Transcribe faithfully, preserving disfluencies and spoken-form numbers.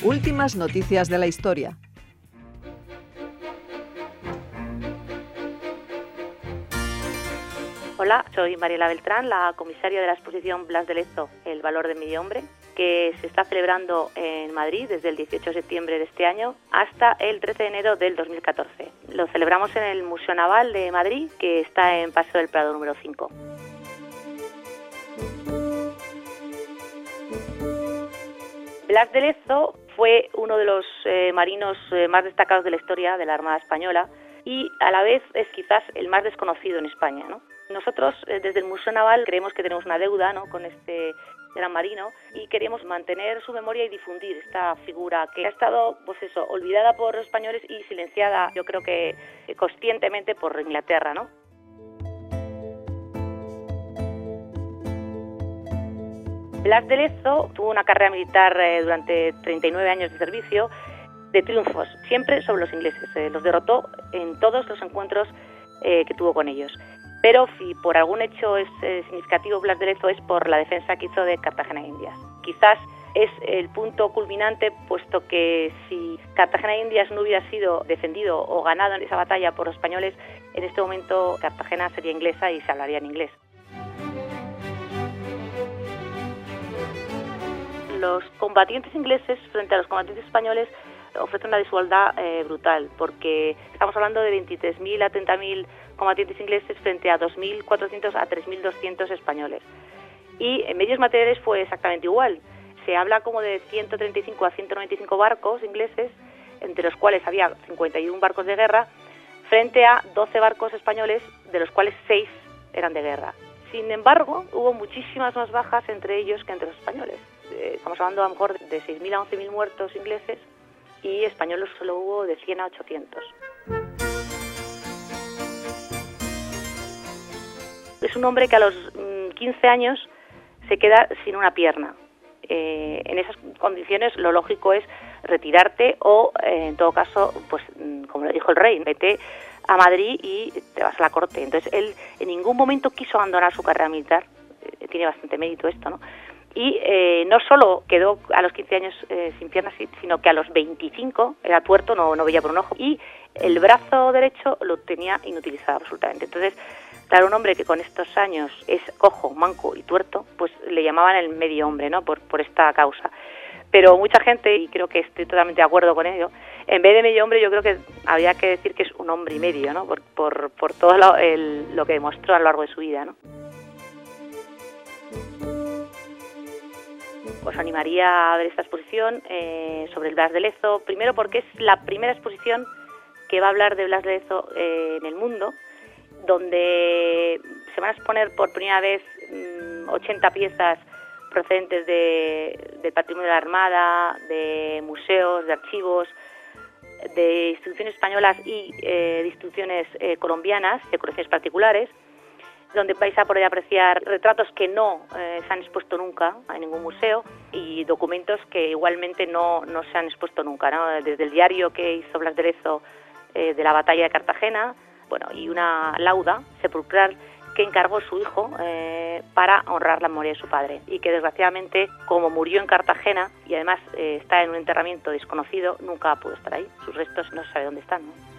Últimas noticias de la historia. Hola, soy Mariela Beltrán, la comisaria de la exposición Blas de Lezo, El valor de medio hombre, que se está celebrando en Madrid desde el dieciocho de septiembre de este año hasta el trece de enero del dos mil catorce. Lo celebramos en el Museo Naval de Madrid, que está en Paseo del Prado número cinco. Blas de Lezo fue uno de los eh, marinos eh, más destacados de la historia de la Armada Española y a la vez es quizás el más desconocido en España, ¿no? Nosotros eh, desde el Museo Naval creemos que tenemos una deuda, ¿no?, con este gran marino y queremos mantener su memoria y difundir esta figura que ha estado, pues eso, olvidada por los españoles y silenciada, yo creo que eh, conscientemente por Inglaterra, ¿no? Blas de Lezo tuvo una carrera militar eh, durante treinta y nueve años de servicio, de triunfos, siempre sobre los ingleses. Eh, los derrotó en todos los encuentros eh, que tuvo con ellos. Pero si por algún hecho es eh, significativo Blas de Lezo es por la defensa que hizo de Cartagena de Indias. Quizás es el punto culminante, puesto que si Cartagena de Indias no hubiera sido defendido o ganado en esa batalla por los españoles, en este momento Cartagena sería inglesa y se hablaría en inglés. Los combatientes ingleses frente a los combatientes españoles ofrecen una desigualdad eh, brutal, porque estamos hablando de veintitrés mil a treinta mil combatientes ingleses frente a dos mil cuatrocientos a tres mil doscientos españoles. Y en medios materiales fue exactamente igual. Se habla como de ciento treinta y cinco a ciento noventa y cinco barcos ingleses, entre los cuales había cincuenta y uno barcos de guerra, frente a doce barcos españoles, de los cuales seis eran de guerra. Sin embargo, hubo muchísimas más bajas entre ellos que entre los españoles. Estamos hablando a lo mejor de seis mil a once mil muertos ingleses y españoles solo hubo de cien a ochocientos. Es un hombre que a los quince años se queda sin una pierna. Eh, en esas condiciones lo lógico es retirarte o, eh, en todo caso, pues como le dijo el rey, vete a Madrid y te vas a la corte. Entonces él en ningún momento quiso abandonar su carrera militar. Eh, tiene bastante mérito esto, ¿no? Y eh, no solo quedó a los quince años eh, sin piernas, sino que a los veinticinco era tuerto, no, no veía por un ojo, y el brazo derecho lo tenía inutilizado absolutamente. Entonces, claro, un hombre que con estos años es cojo, manco y tuerto, pues le llamaban el medio hombre, ¿no?, por, por esta causa. Pero mucha gente, y creo que estoy totalmente de acuerdo con ello, en vez de medio hombre yo creo que habría que decir que es un hombre y medio, ¿no?, por, por, por todo lo, el, lo que demostró a lo largo de su vida, ¿no? Os animaría a ver esta exposición eh, sobre el Blas de Lezo, primero porque es la primera exposición que va a hablar de Blas de Lezo eh, en el mundo, donde se van a exponer por primera vez mmm, ochenta piezas procedentes de, del patrimonio de la Armada, de museos, de archivos, de instituciones españolas y eh, de instituciones eh, colombianas, de colecciones particulares, donde vais a poder apreciar retratos que no eh, se han expuesto nunca en ningún museo y documentos que igualmente no, no se han expuesto nunca, ¿no? Desde el diario que hizo Blas de Lezo eh, de la batalla de Cartagena, bueno, y una lauda sepulcral que encargó su hijo eh, para honrar la memoria de su padre, y que desgraciadamente, como murió en Cartagena y además eh, está en un enterramiento desconocido, nunca pudo estar ahí. Sus restos no se sabe dónde están, ¿no?